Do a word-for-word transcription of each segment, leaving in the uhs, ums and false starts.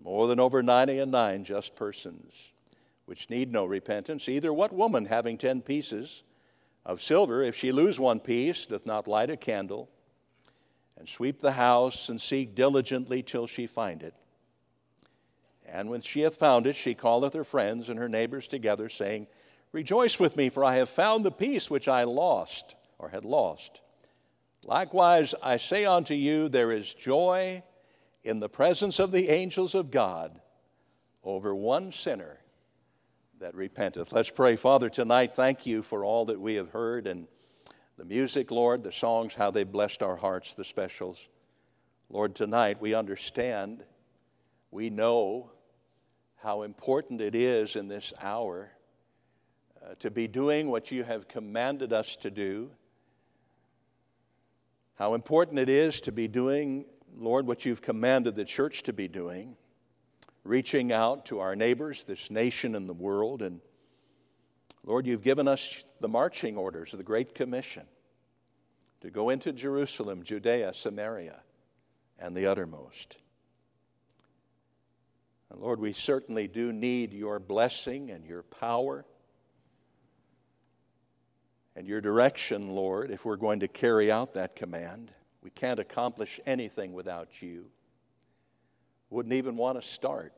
more than over ninety and nine just persons, which need no repentance. Either what woman having ten pieces of silver, if she lose one piece, doth not light a candle, and sweep the house, and seek diligently till she find it? And when she hath found it, she calleth her friends and her neighbors together, saying, Rejoice with me, for I have found the piece which I lost, or had lost. Likewise, I say unto you, there is joy in the presence of the angels of God over one sinner that repenteth. Let's pray. Father, tonight, thank you for all that we have heard, and the music, Lord, the songs, how they blessed our hearts, the specials. Lord, tonight we understand, we know how important it is in this hour uh, to be doing what you have commanded us to do. How important it is to be doing, Lord, what you've commanded the church to be doing, reaching out to our neighbors, this nation and the world. And Lord, you've given us the marching orders of the Great Commission to go into Jerusalem, Judea, Samaria, and the uttermost. And Lord, we certainly do need your blessing and your power and your direction, Lord, if we're going to carry out that command. We can't accomplish anything without you. Wouldn't even want to start.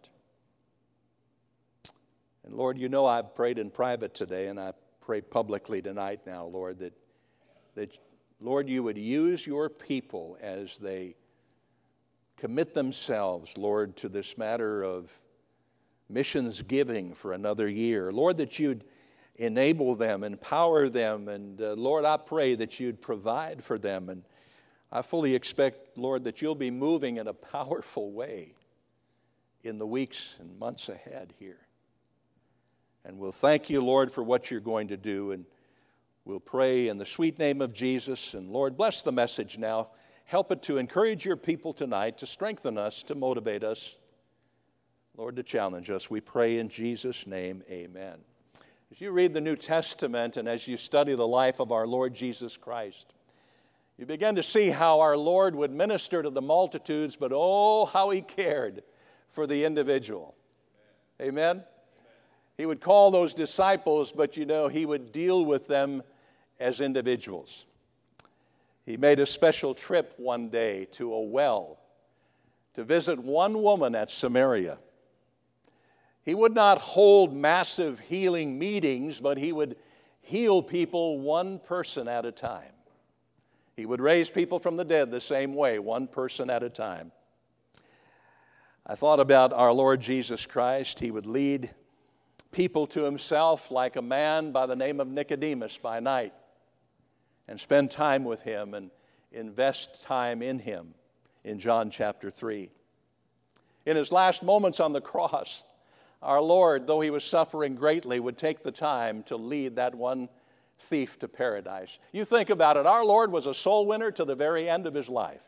And Lord, you know I've prayed in private today, and I pray publicly tonight now, Lord, that, that Lord, you would use your people as they commit themselves, Lord, to this matter of missions giving for another year. Lord, that you'd enable them, empower them, and uh, Lord, I pray that you'd provide for them. And I fully expect, Lord, that you'll be moving in a powerful way in the weeks and months ahead here. And we'll thank you, Lord, for what you're going to do, and we'll pray in the sweet name of Jesus. And Lord, bless the message now. Help it to encourage your people tonight, to strengthen us, to motivate us, Lord, to challenge us. We pray in Jesus' name, amen. As you read the New Testament and as you study the life of our Lord Jesus Christ, you begin to see how our Lord would minister to the multitudes, but oh, how he cared for the individual. Amen? Amen? He would call those disciples, but you know, he would deal with them as individuals. He made a special trip one day to a well to visit one woman at Samaria. He would not hold massive healing meetings, but he would heal people one person at a time. He would raise people from the dead the same way, one person at a time. I thought about our Lord Jesus Christ. He would lead people to himself like a man by the name of Nicodemus by night, and spend time with him and invest time in him in John chapter three. In his last moments on the cross, our Lord, though he was suffering greatly, would take the time to lead that one thief to paradise. You think about it, our Lord was a soul winner to the very end of his life.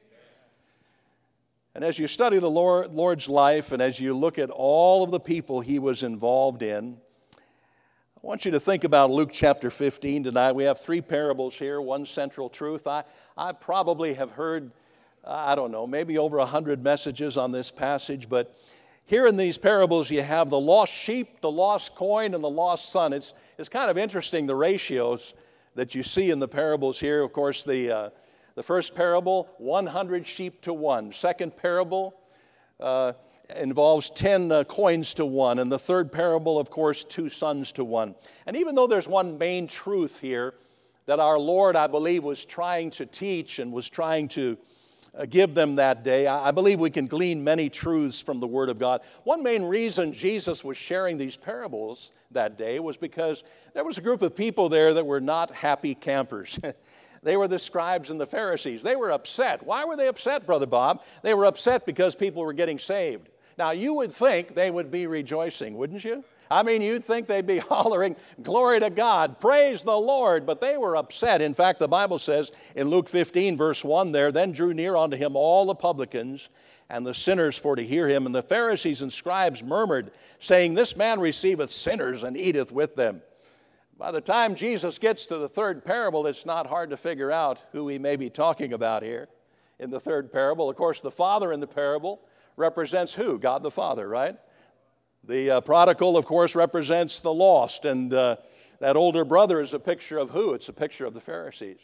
And as you study the Lord, Lord's life, and as you look at all of the people he was involved in, I want you to think about Luke chapter fifteen tonight. We have three parables here, one central truth. I, I probably have heard, I don't know, maybe over a hundred messages on this passage, but here in these parables you have the lost sheep, the lost coin, and the lost son. It's, it's kind of interesting, the ratios that you see in the parables here. Of course, the, uh, the first parable, one hundred sheep to one. Second parable, uh, involves ten uh, coins to one, and the third parable, of course, two sons to one. And even though there's one main truth here that our Lord, I believe, was trying to teach and was trying to uh, give them that day, I, I believe we can glean many truths from the Word of God. One main reason Jesus was sharing these parables that day was because there was a group of people there that were not happy campers. They were the scribes and the Pharisees. They were upset. Why were they upset, Brother Bob? They were upset because people were getting saved. Now, you would think they would be rejoicing, wouldn't you? I mean, you'd think they'd be hollering, glory to God, praise the Lord, but they were upset. In fact, the Bible says in Luke fifteen, verse one there, then drew near unto him all the publicans and the sinners for to hear him, and the Pharisees and scribes murmured, saying, this man receiveth sinners and eateth with them. By the time Jesus gets to the third parable, it's not hard to figure out who he may be talking about here in the third parable. Of course, the father in the parable represents who? God the Father, right? The uh, prodigal, of course, represents the lost, and uh, that older brother is a picture of who? It's a picture of the Pharisees.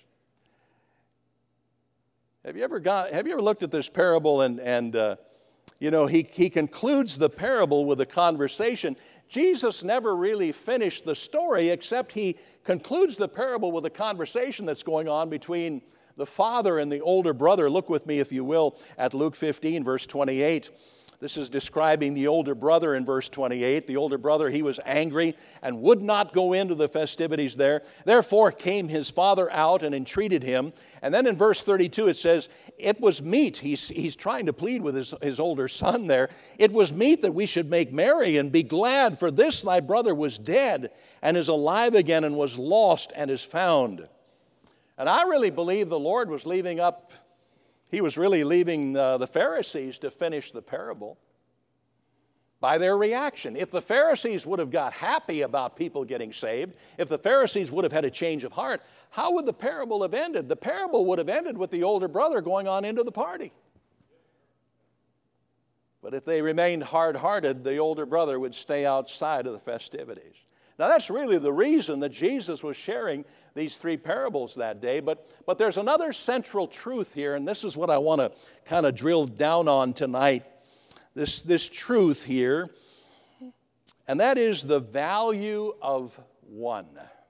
Have you ever got? Have you ever looked at this parable and and uh, you know he he concludes the parable with a conversation. Jesus never really finished the story, except he concludes the parable with a conversation that's going on between the father and the older brother. Look with me, if you will, at Luke fifteen, verse twenty-eight. This is describing the older brother in verse twenty-eight. The older brother, he was angry and would not go into the festivities there. Therefore came his father out and entreated him. And then in verse thirty-two it says, it was meet. He's, he's trying to plead with his, his older son there. It was meet that we should make merry and be glad, for this thy brother was dead and is alive again, and was lost and is found. And I really believe the Lord was leaving up He was really leaving uh, the Pharisees to finish the parable by their reaction. If the Pharisees would have got happy about people getting saved, if the Pharisees would have had a change of heart, how would the parable have ended? The parable would have ended with the older brother going on into the party. But if they remained hard-hearted, the older brother would stay outside of the festivities. Now that's really the reason that Jesus was sharing these three parables that day, but, but there's another central truth here, and this is what I want to kind of drill down on tonight, this, this truth here, and that is the value of one.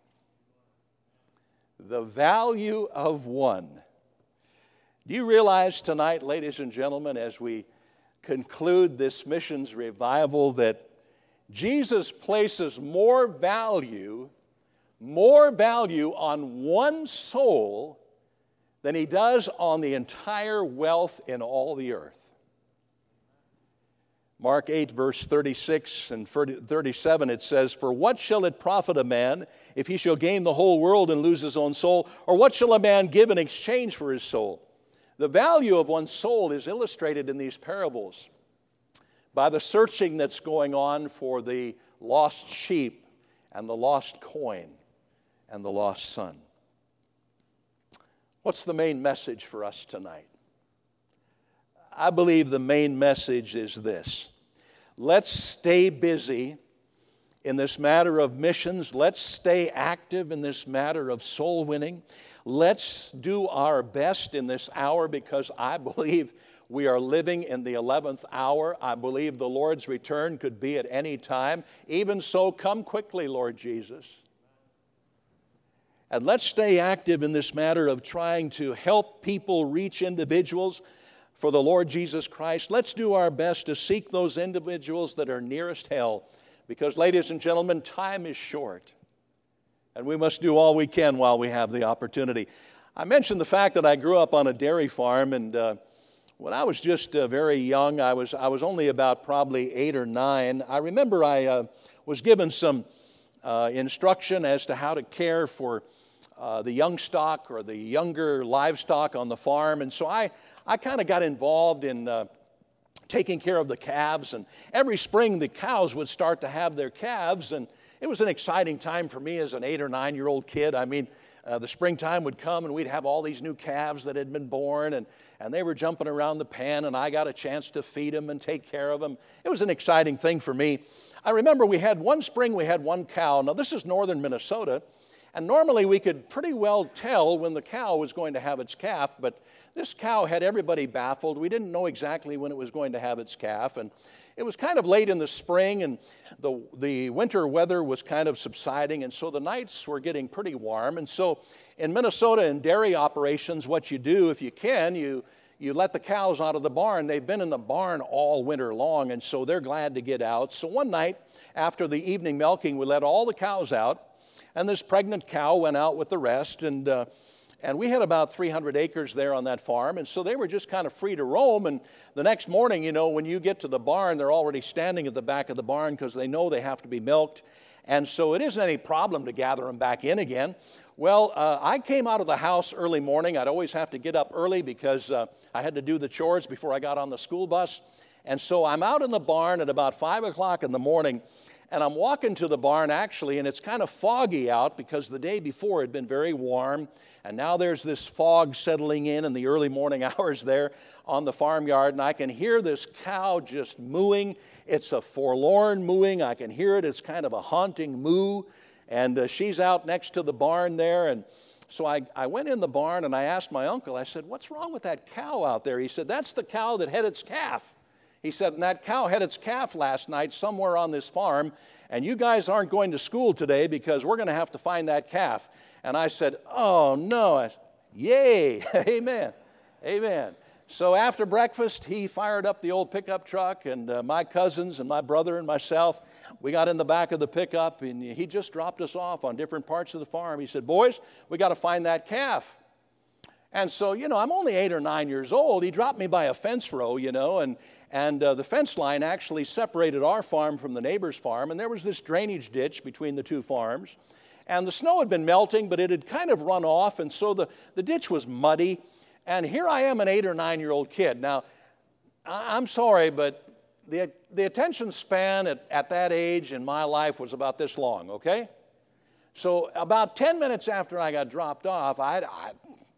The value of one. Do you realize tonight, ladies and gentlemen, as we conclude this missions revival, that Jesus places more value more value on one soul than he does on the entire wealth in all the earth. Mark eight, verse thirty-six and thirty-seven, it says, for what shall it profit a man if he shall gain the whole world and lose his own soul? Or what shall a man give in exchange for his soul? The value of one's soul is illustrated in these parables by the searching that's going on for the lost sheep and the lost coin and the lost son. What's the main message for us tonight? I believe the main message is this. Let's stay busy in this matter of missions. Let's stay active in this matter of soul winning. Let's do our best in this hour, because I believe we are living in the eleventh hour. I believe the Lord's return could be at any time. Even so, come quickly, Lord Jesus. And let's stay active in this matter of trying to help people reach individuals for the Lord Jesus Christ. Let's do our best to seek those individuals that are nearest hell, because, ladies and gentlemen, time is short, and we must do all we can while we have the opportunity. I mentioned the fact that I grew up on a dairy farm, and uh, when I was just uh, very young, I was I was only about probably eight or nine. I remember I uh, was given some uh, instruction as to how to care for Uh, the young stock or the younger livestock on the farm. And so I, I kind of got involved in uh, taking care of the calves. And every spring the cows would start to have their calves. And it was an exciting time for me as an eight or nine year old kid. I mean, uh, the springtime would come and we'd have all these new calves that had been born. And, and they were jumping around the pen, and I got a chance to feed them and take care of them. It was an exciting thing for me. I remember we had one spring, we had one cow. Now this is northern Minnesota. And normally we could pretty well tell when the cow was going to have its calf, but this cow had everybody baffled. We didn't know exactly when it was going to have its calf. And it was kind of late in the spring, and the, the winter weather was kind of subsiding, and so the nights were getting pretty warm. And so in Minnesota, in dairy operations, what you do, if you can, you, you let the cows out of the barn. They've been in the barn all winter long, and so they're glad to get out. So one night, after the evening milking, we let all the cows out. And this pregnant cow went out with the rest, and uh, and we had about three hundred acres there on that farm, and so they were just kind of free to roam. And the next morning, you know, when you get to the barn, they're already standing at the back of the barn because they know they have to be milked, and so it isn't any problem to gather them back in again. Well, uh, I came out of the house early morning. I'd always have to get up early because uh, I had to do the chores before I got on the school bus, and so I'm out in the barn at about five o'clock in the morning. And I'm walking to the barn, actually, and it's kind of foggy out because the day before had been very warm. And now there's this fog settling in in the early morning hours there on the farmyard. And I can hear this cow just mooing. It's a forlorn mooing. I can hear it. It's kind of a haunting moo. And uh, she's out next to the barn there. And so I, I went in the barn and I asked my uncle, I said, what's wrong with that cow out there? He said, that's the cow that had its calf. He said, and that cow had its calf last night somewhere on this farm, and you guys aren't going to school today because we're going to have to find that calf. And I said, oh, no. I said, yay, amen, amen. So after breakfast, he fired up the old pickup truck, and uh, my cousins and my brother and myself, we got in the back of the pickup, and he just dropped us off on different parts of the farm. He said, boys, we got to find that calf. And so, you know, I'm only eight or nine years old. He dropped me by a fence row, you know, and And uh, the fence line actually separated our farm from the neighbor's farm, and there was this drainage ditch between the two farms. And the snow had been melting, but it had kind of run off, and so the, the ditch was muddy. And here I am, an eight or nine-year-old kid. Now, I, I'm sorry, but the, the attention span at, at that age in my life was about this long, okay? So about ten minutes after I got dropped off, I, I,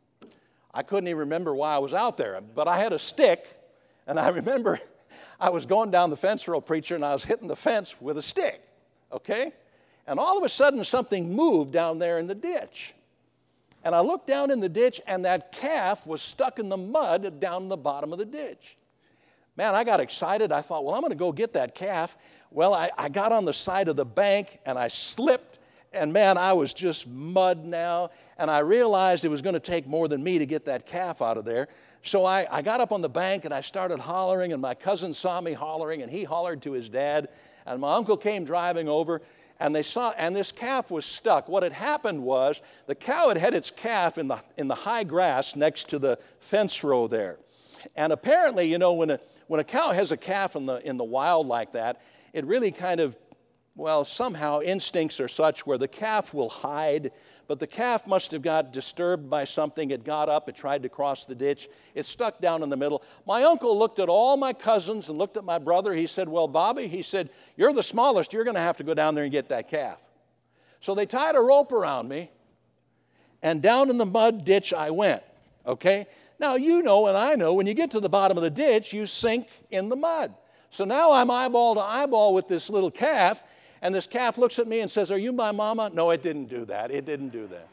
I couldn't even remember why I was out there, but I had a stick. And I remember I was going down the fence row, preacher, and I was hitting the fence with a stick, okay? And all of a sudden, something moved down there in the ditch. And I looked down in the ditch, and that calf was stuck in the mud down the bottom of the ditch. Man, I got excited. I thought, well, I'm going to go get that calf. Well, I, I got on the side of the bank, and I slipped, and man, I was just mud now. And I realized it was going to take more than me to get that calf out of there. So I, I got up on the bank and I started hollering, and my cousin saw me hollering, and he hollered to his dad, and my uncle came driving over, and they saw, and this calf was stuck. What had happened was the cow had had its calf in the in the high grass next to the fence row there, and apparently, you know, when a when a cow has a calf in the in the wild like that, it really kind of, well, somehow instincts are such where the calf will hide. But the calf must have got disturbed by something. It got up. It tried to cross the ditch. It stuck down in the middle. My uncle looked at all my cousins and looked at my brother. He said, well, Bobby, he said, you're the smallest. You're going to have to go down there and get that calf. So they tied a rope around me, and down in the mud ditch I went, okay? Now, you know and I know when you get to the bottom of the ditch, you sink in the mud. So now I'm eyeball to eyeball with this little calf, and this calf looks at me and says, are you my mama? No, it didn't do that. It didn't do that.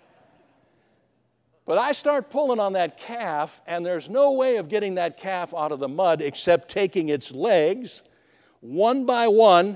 But I start pulling on that calf, and there's no way of getting that calf out of the mud except taking its legs, one by one,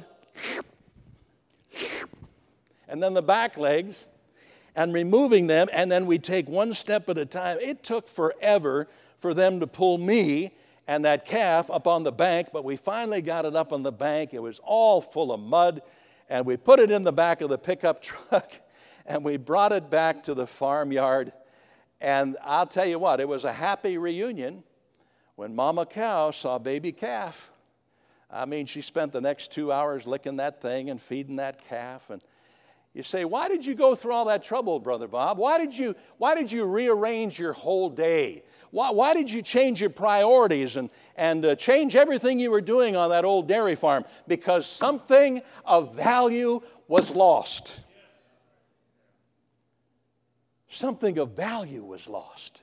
and then the back legs, and removing them, and then we take one step at a time. It took forever for them to pull me and that calf up on the bank, but we finally got it up on the bank. It was all full of mud. And we put it in the back of the pickup truck, and we brought it back to the farmyard. And I'll tell you what, it was a happy reunion when Mama Cow saw baby calf. I mean, she spent the next two hours licking that thing and feeding that calf. And you say, why did you go through all that trouble, Brother Bob? Why did you, why did you rearrange your whole day? Why, why did you change your priorities and, and uh, change everything you were doing on that old dairy farm? Because something of value was lost. Something of value was lost.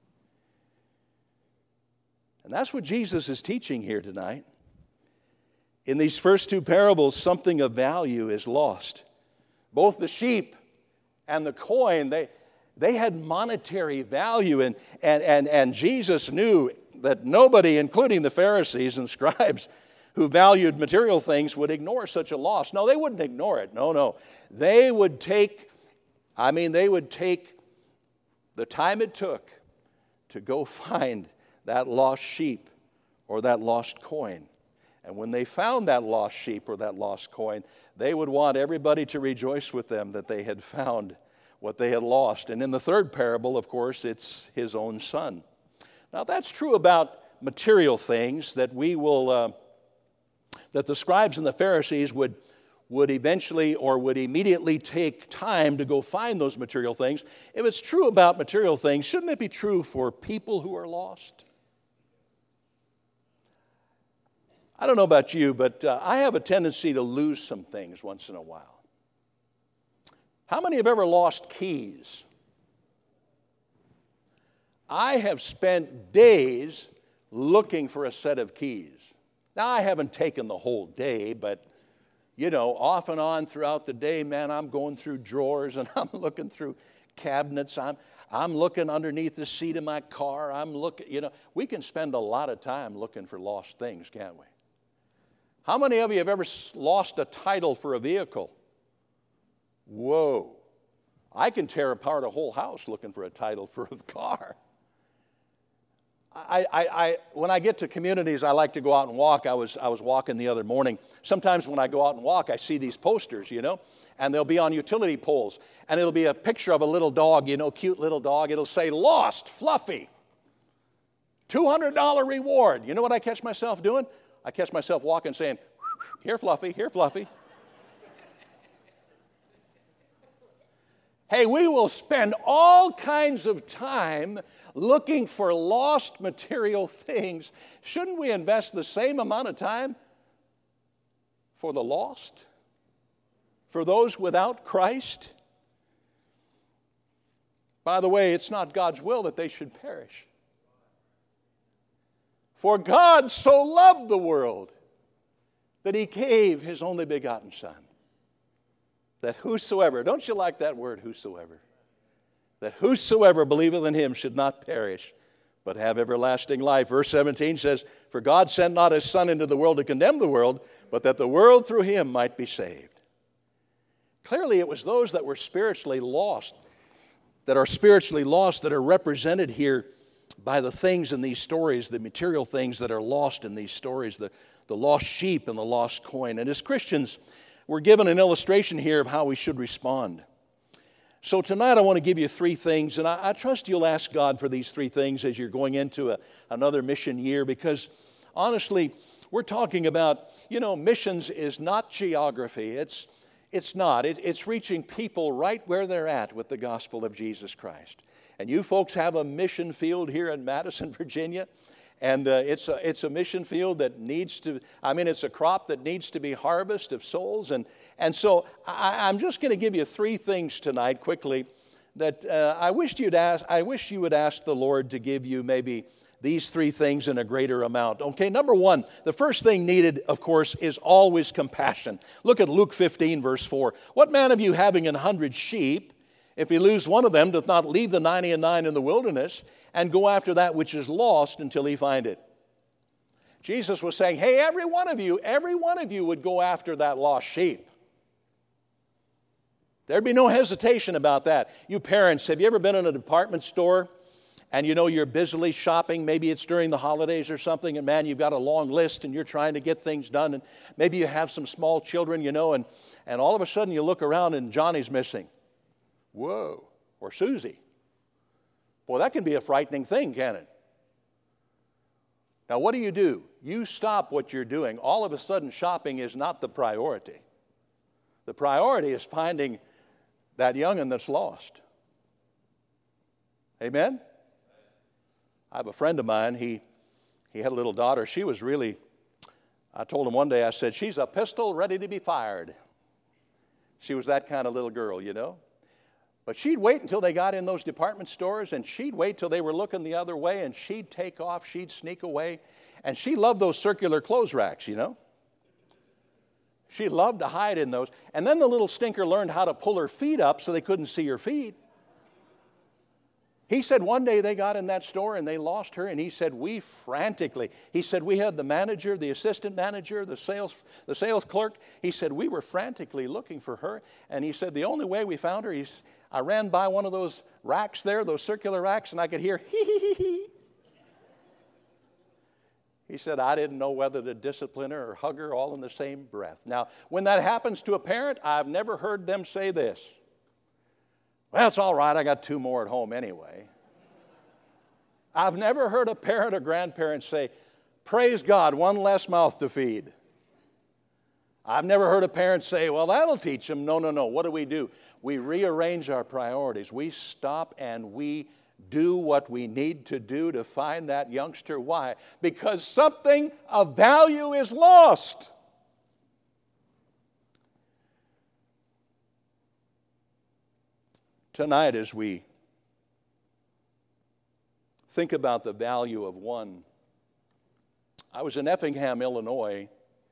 And that's what Jesus is teaching here tonight. In these first two parables, something of value is lost. Both the sheep and the coin, they... They had monetary value, and, and, and, and Jesus knew that nobody, including the Pharisees and scribes who valued material things, would ignore such a loss. No, they wouldn't ignore it. No, no. They would take, I mean, they would take the time it took to go find that lost sheep or that lost coin. And when they found that lost sheep or that lost coin, they would want everybody to rejoice with them that they had found what they had lost. And in the third parable, of course, it's his own son. Now, that's true about material things, that we will, uh, that the scribes and the Pharisees would, would eventually or would immediately take time to go find those material things. If it's true about material things, shouldn't it be true for people who are lost? I don't know about you, but uh, I have a tendency to lose some things once in a while. How many have ever lost keys? I have spent days looking for a set of keys. Now, I haven't taken the whole day, but, you know, off and on throughout the day, man, I'm going through drawers and I'm looking through cabinets. I'm, I'm looking underneath the seat of my car. I'm looking, you know, we can spend a lot of time looking for lost things, can't we? How many of you have ever lost a title for a vehicle? Whoa. I can tear apart a whole house looking for a title for a car. I, I, I, when I get to communities, I like to go out and walk. I was, I was walking the other morning. Sometimes when I go out and walk, I see these posters, you know, and they'll be on utility poles. And it'll be a picture of a little dog, you know, cute little dog. It'll say, lost, Fluffy, two hundred dollars reward. You know what I catch myself doing? I catch myself walking saying, here, Fluffy, here, Fluffy. Hey, we will spend all kinds of time looking for lost material things. Shouldn't we invest the same amount of time for the lost? For those without Christ? By the way, it's not God's will that they should perish. For God so loved the world that He gave His only begotten Son, that whosoever, don't you like that word, whosoever? That whosoever believeth in Him should not perish, but have everlasting life. Verse seventeen says, for God sent not His Son into the world to condemn the world, but that the world through Him might be saved. Clearly, it was those that were spiritually lost, that are spiritually lost, that are represented here by the things in these stories, the material things that are lost in these stories, the, the lost sheep and the lost coin. And as Christians, we're given an illustration here of how we should respond. So tonight I want to give you three things, and I, I trust you'll ask God for these three things as you're going into a, another mission year, because honestly, we're talking about, you know, missions is not geography. It's, it's not. It, it's reaching people right where they're at with the gospel of Jesus Christ. And you folks have a mission field here in Madison, Virginia. And uh, it's, a, it's a mission field that needs to, I mean, it's a crop that needs to be harvest of souls. And, and so I, I'm just going to give you three things tonight quickly that uh, I wish you'd ask, I wish you would ask the Lord to give you maybe these three things in a greater amount. Okay, number one, the first thing needed, of course, is always compassion. Look at Luke fifteen, verse four. What man of you having an hundred sheep, if he lose one of them, doth not leave the ninety and nine in the wilderness and go after that which is lost until he find it? Jesus was saying, hey, every one of you, every one of you would go after that lost sheep. There'd be no hesitation about that. You parents, have you ever been in a department store and you know you're busily shopping? Maybe it's during the holidays or something, and man, you've got a long list and you're trying to get things done, and maybe you have some small children, you know, and, and all of a sudden you look around and Johnny's missing. Whoa, or Susie. Boy, that can be a frightening thing, can't it? Now, what do you do? You stop what you're doing. All of a sudden, shopping is not the priority. The priority is finding that young'un that's lost. Amen? I have a friend of mine. He, he had a little daughter. She was really, I told him one day, I said, she's a pistol ready to be fired. She was that kind of little girl, you know. But she'd wait until they got in those department stores, and she'd wait till they were looking the other way, and she'd take off, she'd sneak away. And she loved those circular clothes racks, you know. She loved to hide in those. And then the little stinker learned how to pull her feet up so they couldn't see her feet. He said one day they got in that store and they lost her, and he said we frantically, he said we had the manager, the assistant manager, the sales, the sales clerk. He said we were frantically looking for her, and he said the only way we found her, he's, I ran by one of those racks there, those circular racks, and I could hear hee hee hee hee. He said, I didn't know whether to discipline her or hug her all in the same breath. Now, when that happens to a parent, I've never heard them say this. Well, it's all right, I got two more at home anyway. I've never heard a parent or grandparent say, praise God, one less mouth to feed. I've never heard a parent say, well, that'll teach them. No, no, no. What do we do? We rearrange our priorities. We stop and we do what we need to do to find that youngster. Why? Because something of value is lost. Tonight, as we think about the value of one, I was in Effingham, Illinois.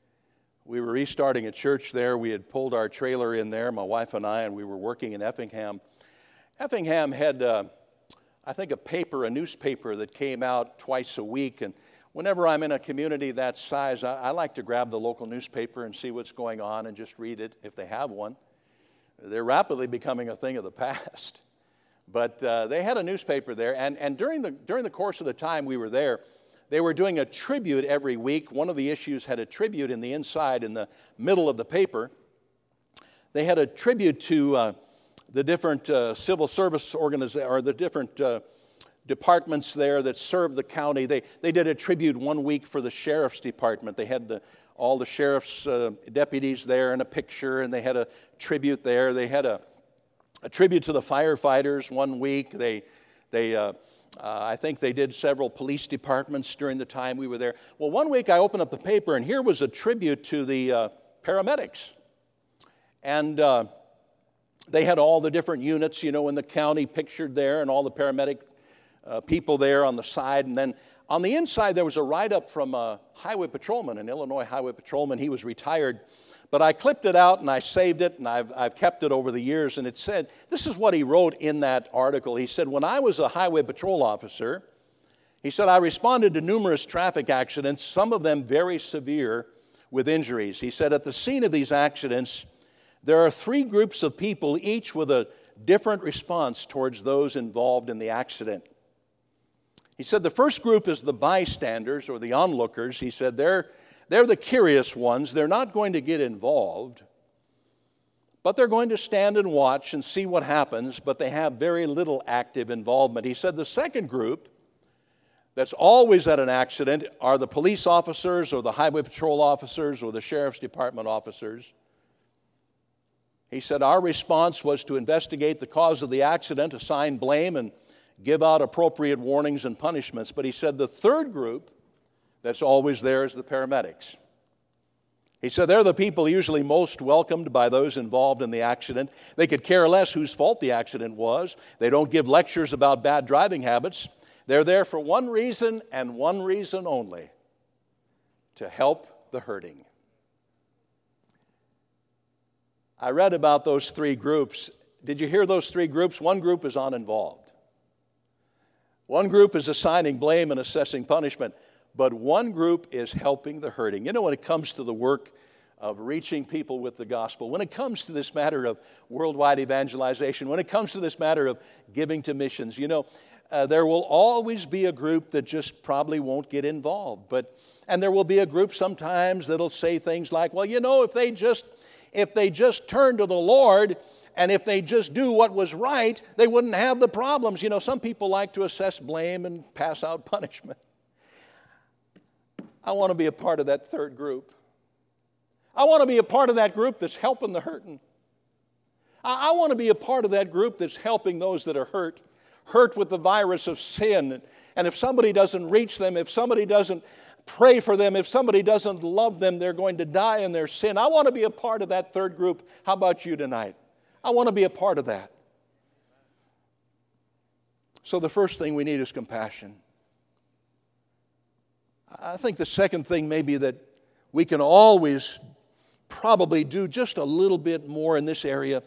We were restarting a church there. We had pulled our trailer in there, my wife and I, and we were working in Effingham. Effingham had, uh, I think, a paper, a newspaper that came out twice a week. And whenever I'm in a community that size, I, I like to grab the local newspaper and see what's going on and just read it if they have one. They're rapidly becoming a thing of the past. But uh, they had a newspaper there, and, and during the during the course of the time we were there, they were doing a tribute every week. One of the issues had a tribute in the inside, in the middle of the paper. They had a tribute to uh, the different uh, civil service organizations, or the different uh, departments there that serve the county. They they did a tribute one week for the sheriff's department. They had the, all the sheriff's uh, deputies there in a picture, and they had a tribute there. They had a, a tribute to the firefighters one week. They they. Uh, Uh, I think they did several police departments during the time we were there. Well, one week I opened up the paper, and here was a tribute to the uh, paramedics. And uh, they had all the different units, you know, in the county pictured there, and all the paramedic uh, people there on the side. And then on the inside, there was a write-up from a highway patrolman, an Illinois highway patrolman. He was retired. But I clipped it out, and I saved it, and I've, I've kept it over the years. And it said, this is what he wrote in that article. He said, when I was a highway patrol officer, he said, I responded to numerous traffic accidents, some of them very severe with injuries. He said, at the scene of these accidents, there are three groups of people, each with a different response towards those involved in the accident. He said, the first group is the bystanders, or the onlookers. He said, they're They're the curious ones. They're not going to get involved, but they're going to stand and watch and see what happens, but they have very little active involvement. He said the second group that's always at an accident are the police officers or the highway patrol officers or the sheriff's department officers. He said our response was to investigate the cause of the accident, assign blame, and give out appropriate warnings and punishments. But he said the third group that's always there is the paramedics. He said they're the people usually most welcomed by those involved in the accident. They could care less whose fault the accident was. They don't give lectures about bad driving habits. They're there for one reason and one reason only: to help the hurting. I read about those three groups. Did you hear those three groups? One group is uninvolved. One group is assigning blame and assessing punishment. But one group is helping the hurting. You know, when it comes to the work of reaching people with the gospel, when it comes to this matter of worldwide evangelization, when it comes to this matter of giving to missions, you know, uh, there will always be a group that just probably won't get involved. But and there will be a group sometimes that'll say things like, well, you know, if they just if they just turn to the Lord, and if they just do what was right, they wouldn't have the problems. You know, some people like to assess blame and pass out punishment. I want to be a part of that third group. I want to be a part of that group that's helping the hurting. I, I want to be a part of that group that's helping those that are hurt, hurt with the virus of sin. And if somebody doesn't reach them, if somebody doesn't pray for them, if somebody doesn't love them, they're going to die in their sin. I want to be a part of that third group. How about you tonight? I want to be a part of that. So the first thing we need is compassion. I think the second thing may be that we can always probably do just a little bit more in this area.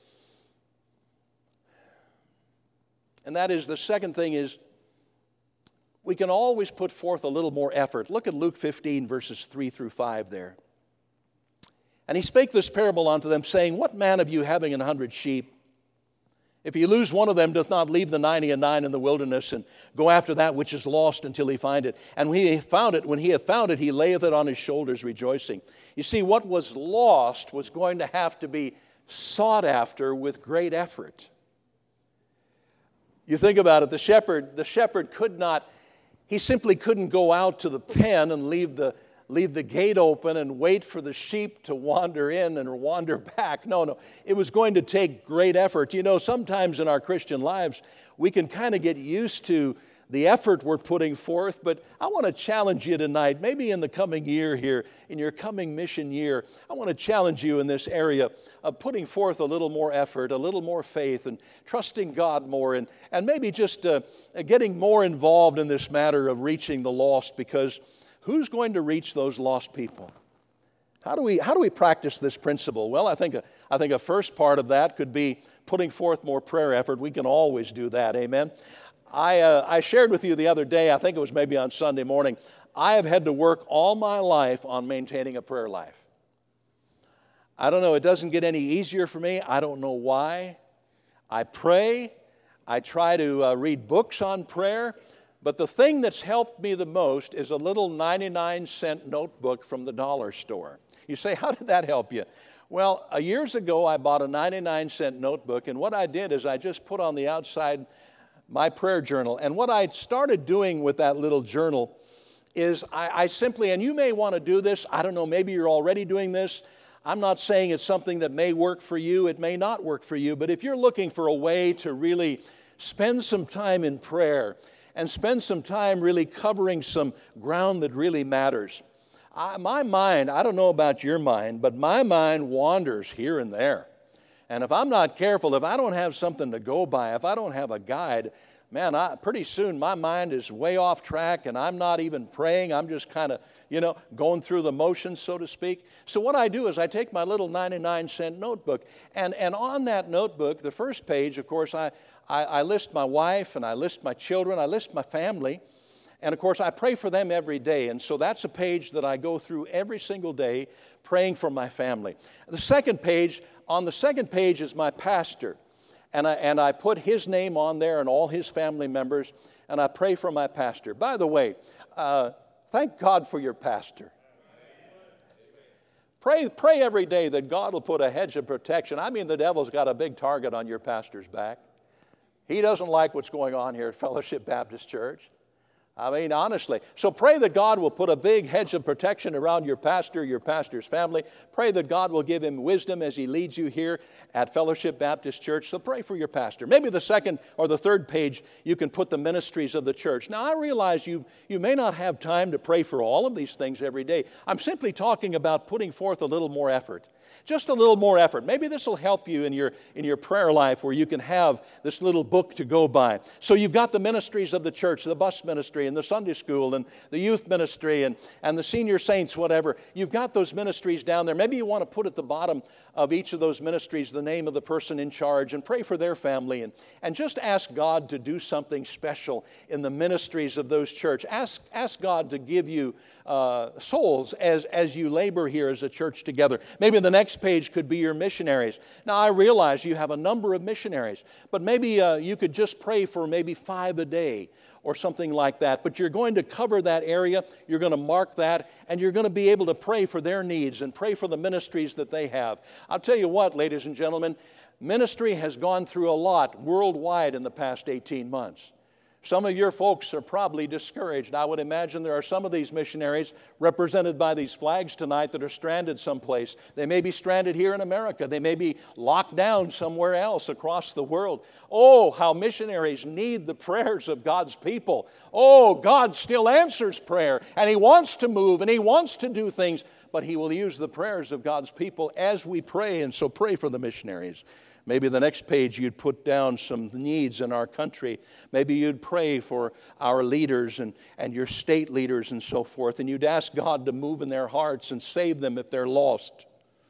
And that is, the second thing is, we can always put forth a little more effort. Look at Luke fifteen, verses three through five there. And he spake this parable unto them, saying, what man of you having an hundred sheep, if he lose one of them, doth not leave the ninety and nine in the wilderness, and go after that which is lost until he find it? And when he hath found it, when he hath found it, he layeth it on his shoulders, rejoicing. You see, what was lost was going to have to be sought after with great effort. You think about it, the shepherd, the shepherd could not, he simply couldn't go out to the pen and leave the leave the gate open and wait for the sheep to wander in and wander back. No, no. It was going to take great effort. You know, sometimes in our Christian lives, we can kind of get used to the effort we're putting forth, but I want to challenge you tonight, maybe in the coming year here, in your coming mission year, I want to challenge you in this area of putting forth a little more effort, a little more faith, and trusting God more, and, and maybe just uh, getting more involved in this matter of reaching the lost, because who's going to reach those lost people? How do we, how do we practice this principle? Well, I think, a, I think a first part of that could be putting forth more prayer effort. We can always do that, amen? I, uh, I shared with you the other day, I think it was maybe on Sunday morning, I have had to work all my life on maintaining a prayer life. I don't know, it doesn't get any easier for me. I don't know why. I pray. I try to uh, read books on prayer. But the thing that's helped me the most is a little ninety-nine cent notebook from the dollar store. You say, how did that help you? Well, uh, years ago, I bought a ninety-nine cent notebook, and what I did is I just put on the outside my prayer journal. And what I started doing with that little journal is I, I simply, and you may want to do this, I don't know, maybe you're already doing this. I'm not saying it's something that may work for you, it may not work for you, but if you're looking for a way to really spend some time in prayer and spend some time really covering some ground that really matters. I, my mind, I don't know about your mind, but my mind wanders here and there. And if I'm not careful, if I don't have something to go by, if I don't have a guide, man, I, pretty soon my mind is way off track and I'm not even praying. I'm just kind of, you know, going through the motions, so to speak. So what I do is I take my little ninety-nine cent notebook, and, and on that notebook, the first page, of course, I, I, I list my wife and I list my children, I list my family, and of course I pray for them every day. And so that's a page that I go through every single day, praying for my family. The second page, on the second page is my pastor. And I, and I put his name on there and all his family members, and I pray for my pastor. By the way, uh, thank God for your pastor. Pray, pray every day that God will put a hedge of protection. I mean, the devil's got a big target on your pastor's back. He doesn't like what's going on here at Fellowship Baptist Church. I mean, honestly. So pray that God will put a big hedge of protection around your pastor, your pastor's family. Pray that God will give him wisdom as he leads you here at Fellowship Baptist Church. So pray for your pastor. Maybe the second or the third page, you can put the ministries of the church. Now, I realize you, you may not have time to pray for all of these things every day. I'm simply talking about putting forth a little more effort. Just a little more effort. Maybe this will help you in your, in your prayer life where you can have this little book to go by. So you've got the ministries of the church, the bus ministry and the Sunday school and the youth ministry and, and the senior saints, whatever. You've got those ministries down there. Maybe you want to put at the bottom of each of those ministries the name of the person in charge and pray for their family and, and just ask God to do something special in the ministries of those church. Ask, ask God to give you uh, souls as, as you labor here as a church together. Maybe the next page could be your missionaries. Now, I realize you have a number of missionaries, but maybe uh, you could just pray for maybe five a day or something like that. But you're going to cover that area, you're going to mark that, and you're going to be able to pray for their needs and pray for the ministries that they have. I'll tell you what, ladies and gentlemen, ministry has gone through a lot worldwide in the past eighteen months. Some of your folks are probably discouraged. I would imagine there are some of these missionaries represented by these flags tonight that are stranded someplace. They may be stranded here in America. They may be locked down somewhere else across the world. Oh, how missionaries need the prayers of God's people. Oh, God still answers prayer, and He wants to move, and He wants to do things, but He will use the prayers of God's people as we pray, and so pray for the missionaries. Maybe the next page you'd put down some needs in our country. Maybe you'd pray for our leaders and, and your state leaders and so forth. And you'd ask God to move in their hearts and save them if they're lost.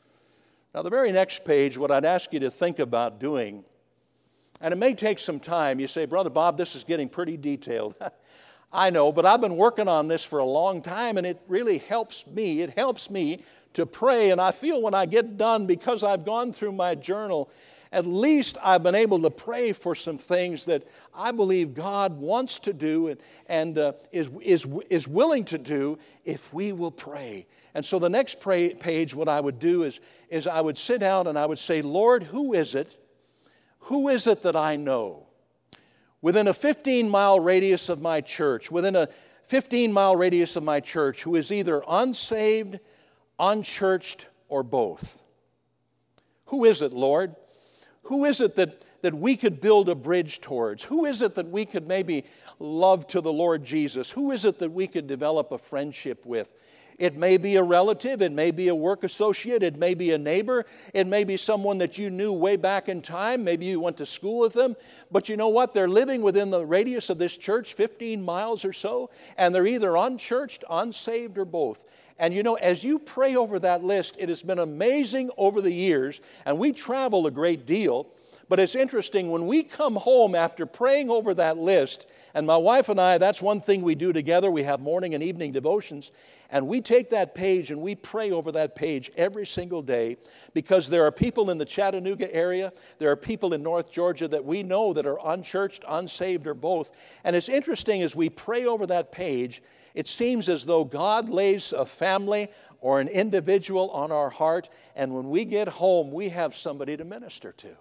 Now the very next page, what I'd ask you to think about doing, and it may take some time. You say, Brother Bob, this is getting pretty detailed. I know, but I've been working on this for a long time, and it really helps me. It helps me to pray, and I feel when I get done, because I've gone through my journal, at least I've been able to pray for some things that I believe God wants to do and, and uh, is, is, is willing to do if we will pray. And so the next pray, page, what I would do is, is I would sit down and I would say, Lord, who is it? Who is it that I know? Within a fifteen-mile radius of my church, within a fifteen-mile radius of my church, who is either unsaved, unchurched, or both. Who is it, Lord? Who is it that, that we could build a bridge towards? Who is it that we could maybe love to the Lord Jesus? Who is it that we could develop a friendship with? It may be a relative, it may be a work associate, it may be a neighbor, it may be someone that you knew way back in time, maybe you went to school with them, but you know what? They're living within the radius of this church, fifteen miles or so, and they're either unchurched, unsaved, or both. And you know, as you pray over that list, it has been amazing over the years, and we travel a great deal, but it's interesting, when we come home after praying over that list, and my wife and I, that's one thing we do together, we have morning and evening devotions, and we take that page and we pray over that page every single day, because there are people in the Chattanooga area, there are people in North Georgia that we know that are unchurched, unsaved, or both. And it's interesting, as we pray over that page, it seems as though God lays a family or an individual on our heart, and when we get home, we have somebody to minister to.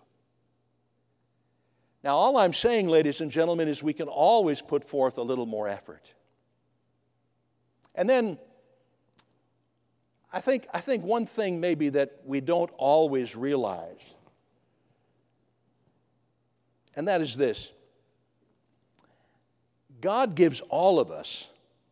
Now, all I'm saying, ladies and gentlemen, is we can always put forth a little more effort. And then, I think, I think one thing maybe that we don't always realize, and that is this: God gives all of us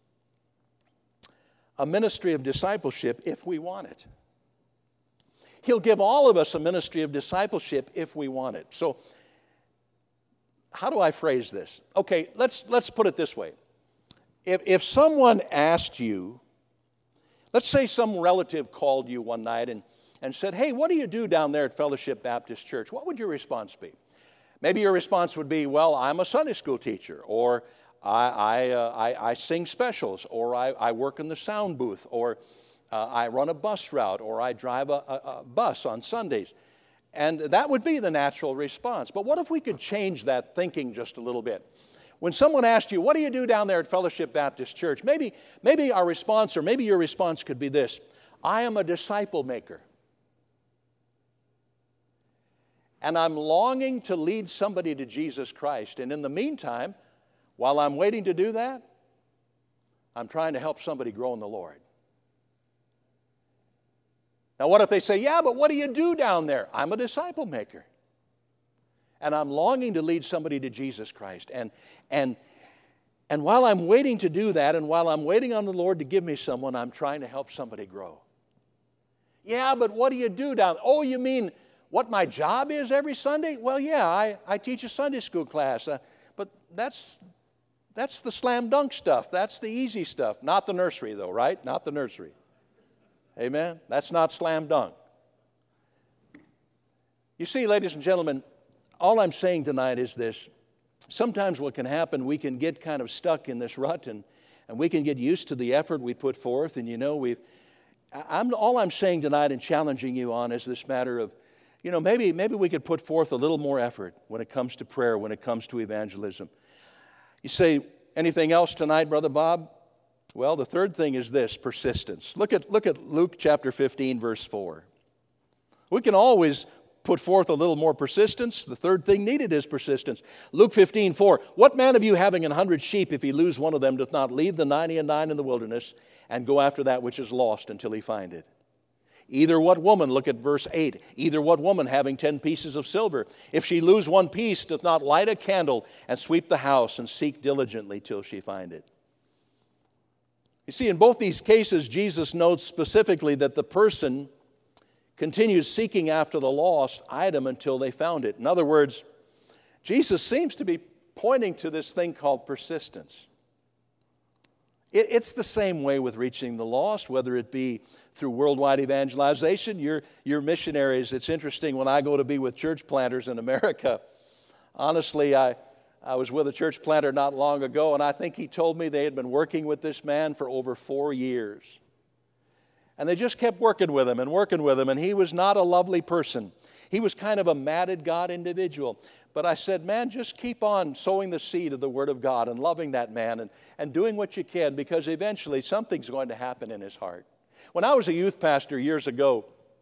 a ministry of discipleship if we want it. He'll give all of us a ministry of discipleship if we want it. So, how do I phrase this? Okay, let's, let's put it this way. If, if someone asked you, let's say some relative called you one night and, and said, hey, what do you do down there at Fellowship Baptist Church? What would your response be? Maybe your response would be, well, I'm a Sunday school teacher, or I, I, uh, I, I sing specials, or I, I work in the sound booth, or uh, I run a bus route, or I drive a, a, a bus on Sundays. And that would be the natural response. But what if we could change that thinking just a little bit? When someone asked you, what do you do down there at Fellowship Baptist Church? Maybe, maybe our response, or maybe your response could be this: I am a disciple maker. And I'm longing to lead somebody to Jesus Christ. And in the meantime, while I'm waiting to do that, I'm trying to help somebody grow in the Lord. Now, what if they say, yeah, but what do you do down there? I'm a disciple maker. And I'm longing to lead somebody to Jesus Christ. And, and, and while I'm waiting to do that, and while I'm waiting on the Lord to give me someone, I'm trying to help somebody grow. Yeah, but what do you do down there? Oh, you mean what my job is every Sunday? Well, yeah, I, I teach a Sunday school class. Uh, but that's, that's the slam dunk stuff. That's the easy stuff. Not the nursery, though, right? Not the nursery. Amen? That's not slam dunk. You see, ladies and gentlemen, all I'm saying tonight is this. Sometimes what can happen, we can get kind of stuck in this rut, and, and we can get used to the effort we put forth. And you know, we've, I'm, all I'm saying tonight and challenging you on is this matter of, you know, maybe, maybe we could put forth a little more effort when it comes to prayer, when it comes to evangelism. You say, anything else tonight, Brother Bob? Well, the third thing is this: persistence. Look at, look at Luke chapter fifteen, verse four. We can always put forth a little more persistence. The third thing needed is persistence. Luke fifteen, four. What man of you, having an hundred sheep, if he lose one of them, doth not leave the ninety and nine in the wilderness and go after that which is lost until he find it? Either what woman, look at verse eight, either what woman having ten pieces of silver, if she lose one piece, doth not light a candle and sweep the house and seek diligently till she find it? You see, in both these cases, Jesus notes specifically that the person continues seeking after the lost item until they found it. In other words, Jesus seems to be pointing to this thing called persistence. It, it's the same way with reaching the lost, whether it be through worldwide evangelization. You're, you're missionaries. It's interesting, when I go to be with church planters in America, honestly, I... I was with a church planter not long ago, and I think he told me they had been working with this man for over four years. And they just kept working with him and working with him, and he was not a lovely person. He was kind of a mad at God individual. But I said, man, just keep on sowing the seed of the Word of God and loving that man and, and doing what you can, because eventually something's going to happen in his heart. When I was a youth pastor years ago,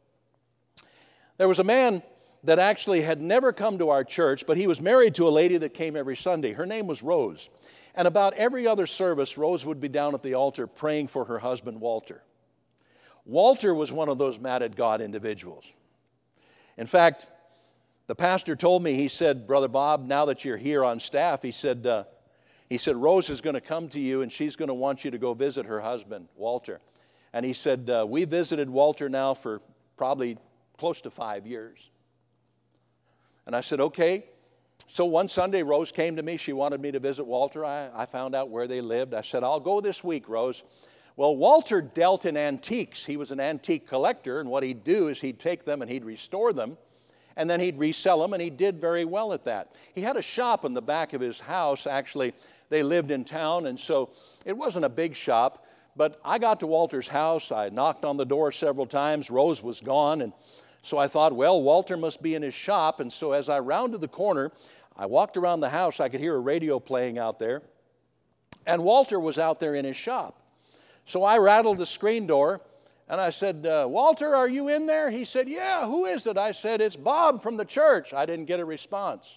there was a man that actually had never come to our church, but he was married to a lady that came every Sunday. Her name was Rose. And about every other service, Rose would be down at the altar praying for her husband, Walter. Walter was one of those mad at God individuals. In fact, the pastor told me, he said, Brother Bob, now that you're here on staff, he said, uh, he said, Rose is going to come to you and she's going to want you to go visit her husband, Walter. And he said, uh, we visited Walter now for probably close to five years. And I said, okay. So one Sunday, Rose came to me. She wanted me to visit Walter. I, I found out where they lived. I said, I'll go this week, Rose. Well, Walter dealt in antiques. He was an antique collector, and what he'd do is he'd take them and he'd restore them, and then he'd resell them, and he did very well at that. He had a shop in the back of his house. Actually, they lived in town, and so it wasn't a big shop, but I got to Walter's house. I knocked on the door several times. Rose was gone, and so I thought, well, Walter must be in his shop, and so as I rounded the corner, I walked around the house. I could hear a radio playing out there, and Walter was out there in his shop. So I rattled the screen door, and I said, uh, Walter, are you in there? He said, yeah, who is it? I said, it's Bob from the church. I didn't get a response.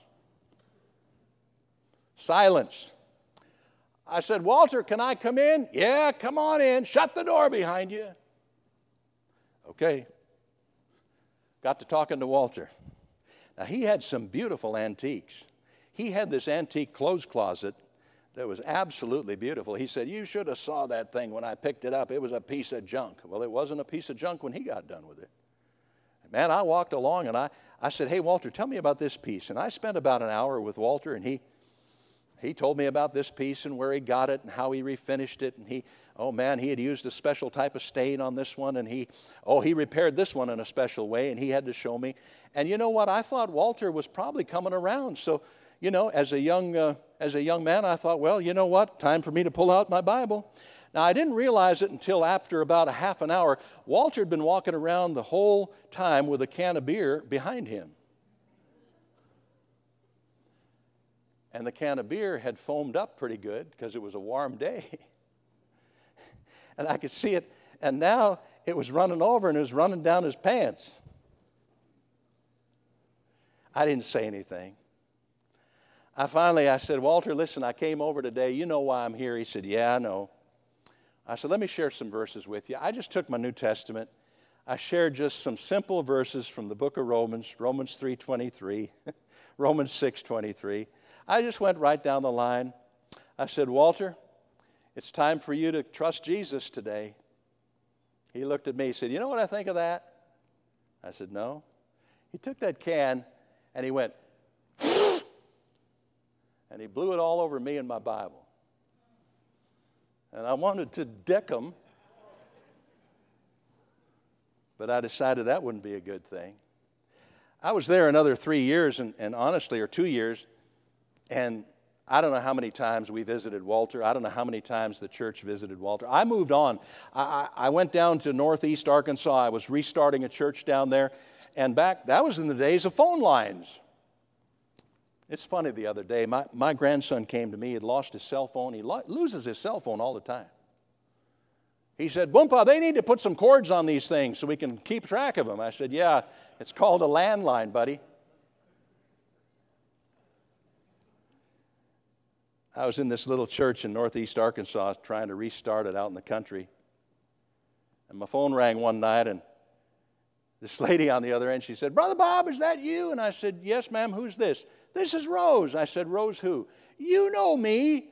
Silence. I said, Walter, can I come in? Yeah, come on in. Shut the door behind you. Okay. Got to talking to Walter. Now, he had some beautiful antiques. He had this antique clothes closet that was absolutely beautiful. He said, you should have saw that thing when I picked it up. It was a piece of junk. Well, it wasn't a piece of junk when he got done with it. Man, I walked along and I, I said, hey, Walter, tell me about this piece. And I spent about an hour with Walter, and he he told me about this piece and where he got it and how he refinished it. And he, oh man, he had used a special type of stain on this one. And he, oh, he repaired this one in a special way, and he had to show me. And you know what? I thought Walter was probably coming around. So, you know, as a young uh, as a young man, I thought, well, you know what? Time for me to pull out my Bible. Now, I didn't realize it until after about a half an hour. Walter had been walking around the whole time with a can of beer behind him. And the can of beer had foamed up pretty good because it was a warm day. And I could see it. And now it was running over, and it was running down his pants. I didn't say anything. I finally, I said, Walter, listen, I came over today. You know why I'm here? He said, yeah, I know. I said, let me share some verses with you. I just took my New Testament. I shared just some simple verses from the book of Romans, Romans three twenty-three, Romans six twenty-three. I just went right down the line. I said, Walter, it's time for you to trust Jesus today. He looked at me. He said, you know what I think of that? I said, no. He took that can and he went, and he blew it all over me and my Bible. And I wanted to deck him, but I decided that wouldn't be a good thing. I was there another three years, and, and honestly, or two years, and I don't know how many times we visited Walter. I don't know how many times the church visited Walter. I moved on. I, I, I went down to Northeast Arkansas. I was restarting a church down there, and back, that was in the days of phone lines. It's funny, the other day, my, my grandson came to me. He had lost his cell phone. He lo- loses his cell phone all the time. He said, Boompa, they need to put some cords on these things so we can keep track of them. I said, yeah, it's called a landline, buddy. I was in this little church in Northeast Arkansas trying to restart it out in the country. And my phone rang one night, and this lady on the other end, she said, Brother Bob, is that you? And I said, yes, ma'am, who's this? This is Rose. I said, Rose who? You know me.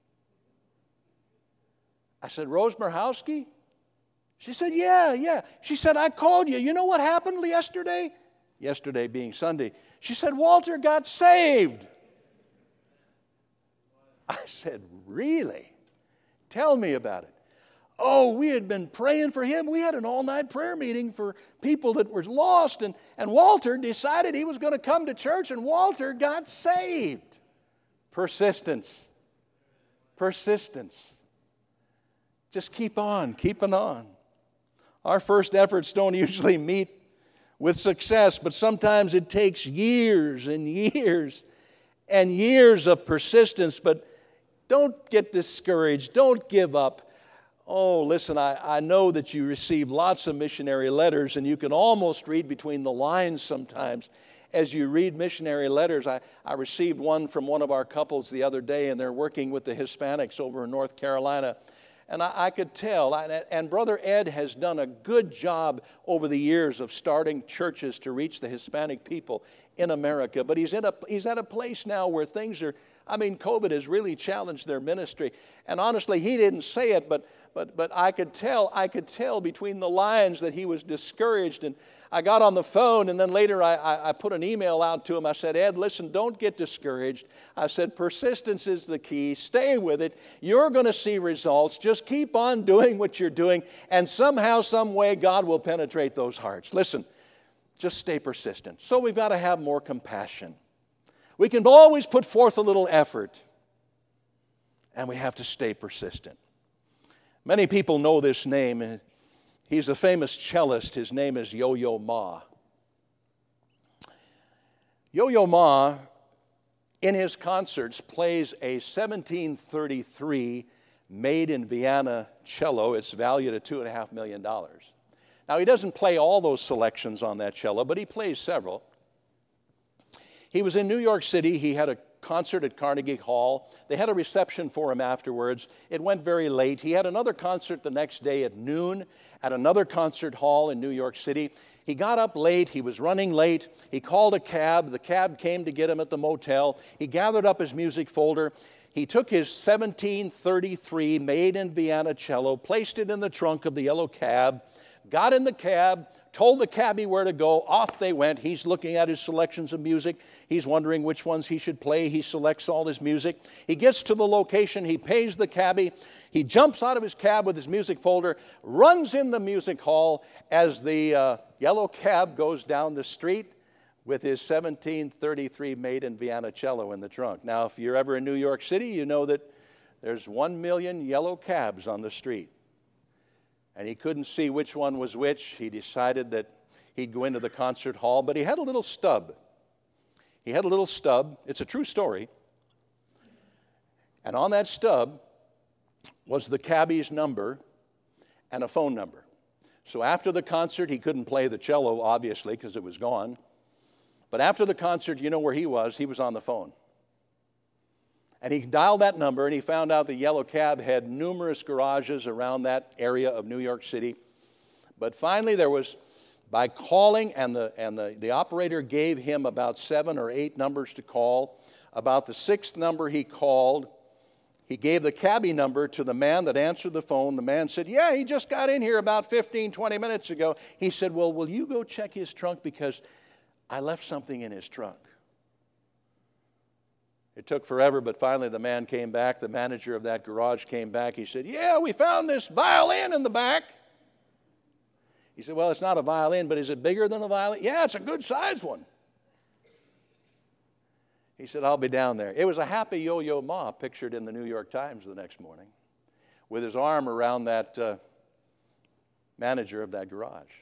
I said, Rose Merhowski? She said, yeah, yeah. She said, I called you. You know what happened yesterday? Yesterday being Sunday. She said, Walter got saved. I said, really? Tell me about it. Oh, we had been praying for him. We had an all-night prayer meeting for people that were lost, and, and Walter decided he was going to come to church, and Walter got saved. Persistence. Persistence. Just keep on, keeping on. Our first efforts don't usually meet with success, but sometimes it takes years and years and years of persistence. But don't get discouraged. Don't give up. Oh, listen, I, I know that you receive lots of missionary letters, and you can almost read between the lines sometimes as you read missionary letters. I, I received one from one of our couples the other day, and they're working with the Hispanics over in North Carolina. And I, I could tell, I, and Brother Ed has done a good job over the years of starting churches to reach the Hispanic people in America. But he's, in a, he's at a place now where things are, I mean, COVID has really challenged their ministry. And honestly, he didn't say it, but but but I could tell, I could tell between the lines that he was discouraged. And I got on the phone, and then later I, I, I put an email out to him. I said, Ed, listen, don't get discouraged. I said, persistence is the key. Stay with it. You're going to see results. Just keep on doing what you're doing, and somehow, some way, God will penetrate those hearts. Listen, just stay persistent. So we've got to have more compassion. We can always put forth a little effort, and we have to stay persistent. Many people know this name. He's a famous cellist. His name is Yo-Yo Ma. Yo-Yo Ma, in his concerts, plays a seventeen thirty-three made in Vienna cello. It's valued at two and a half million dollars. Now, he doesn't play all those selections on that cello, but he plays several. He was in New York City. He had a concert at Carnegie Hall. They had a reception for him afterwards. It went very late. He had another concert the next day at noon at another concert hall in New York City. He got up late. He was running late. He called a cab. The cab came to get him at the motel. He gathered up his music folder. He took his seventeen thirty-three made in Vienna cello, placed it in the trunk of the yellow cab, got in the cab, told the cabbie where to go. Off they went. He's looking at his selections of music. He's wondering which ones he should play. He selects all his music. He gets to the location. He pays the cabbie. He jumps out of his cab with his music folder, runs in the music hall as the uh, yellow cab goes down the street with his seventeen thirty-three made in Vienna cello in the trunk. Now, if you're ever in New York City, you know that there's one million yellow cabs on the street. And he couldn't see which one was which. He decided that he'd go into the concert hall, but he had a little stub. He had a little stub. It's a true story. And on that stub was the cabbie's number and a phone number. So after the concert, he couldn't play the cello, obviously, because it was gone. But after the concert, you know where he was? He was on the phone. And he dialed that number, and he found out the yellow cab had numerous garages around that area of New York City. But finally, there was, by calling, and the and the, the operator gave him about seven or eight numbers to call. About the sixth number he called, he gave the cabbie number to the man that answered the phone. The man said, yeah, he just got in here about fifteen, twenty minutes ago. He said, well, will you go check his trunk because I left something in his trunk. It took forever, but finally the man came back. The manager of that garage came back. He said, yeah, we found this violin in the back. He said, well, it's not a violin, but is it bigger than a violin? Yeah, it's a good-sized one. He said, I'll be down there. It was a happy Yo-Yo Ma pictured in the New York Times the next morning with his arm around that uh, manager of that garage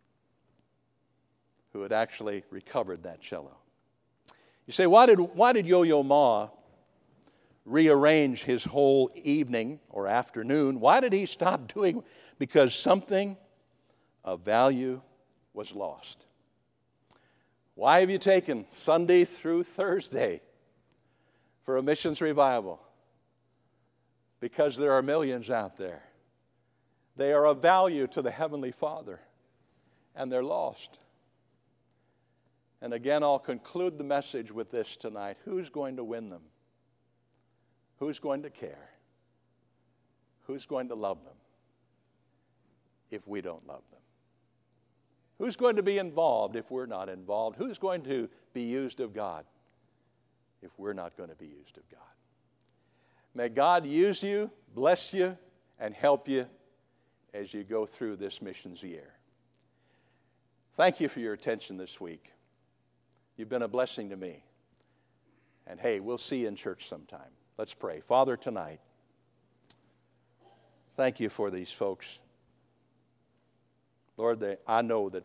who had actually recovered that cello. You say, why did, why did Yo-Yo Ma rearrange his whole evening or afternoon? Why did he stop doing? Because something of value was lost. Why have you taken Sunday through Thursday for a missions revival? Because there are millions out there. They are of value to the Heavenly Father, and they're lost. And again, I'll conclude the message with this tonight. Who's going to win them? Who's going to care? Who's going to love them if we don't love them? Who's going to be involved if we're not involved? Who's going to be used of God if we're not going to be used of God? May God use you, bless you, and help you as you go through this missions year. Thank you for your attention this week. You've been a blessing to me. And hey, we'll see you in church sometime. Let's pray. Father, tonight, thank you for these folks. Lord, they, I know that